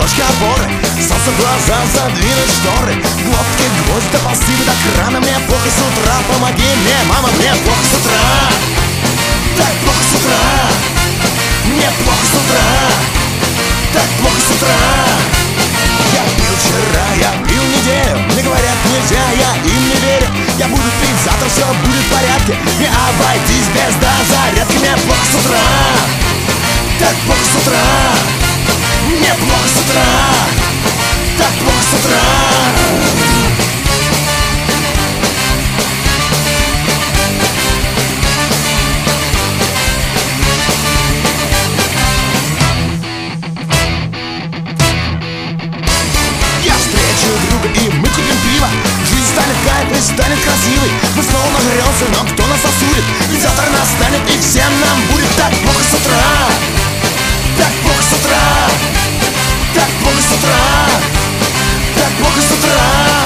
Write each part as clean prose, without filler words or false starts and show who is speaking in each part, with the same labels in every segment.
Speaker 1: точка опоры. Солнце в глаза, задвинуть шторы. Глотки гвоздь, да ползти до крана. Мне плохо с утра, помоги мне, мама, мне плохо с утра. Так плохо с утра. Мне плохо с утра. Так плохо с утра. Я пил вчера, я пил неделю. Мне говорят нельзя, я им не верю. Я буду пить, завтра все будет в порядке. Не обойтись без дозарядки. Мне плохо с утра. Так плохо с утра. Мне плохо с утра. Так плохо с утра. Друга, и мы купим пиво. Жизнь станет кайфной, станет красивой. Мы снова нагрелся, но кто нас осудит? Ведь завтра настанет, и всем нам будет так плохо с утра. Так плохо с утра. Так плохо с утра. Так плохо с утра.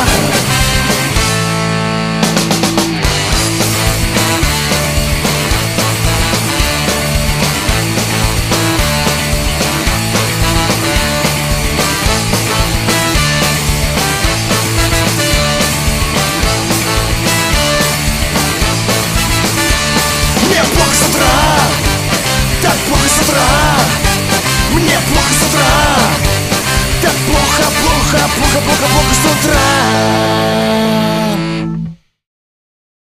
Speaker 1: Мне плохо с утра. Так плохо с утра. Мне плохо с утра. Так плохо, плохо, плохо, плохо, плохо с утра.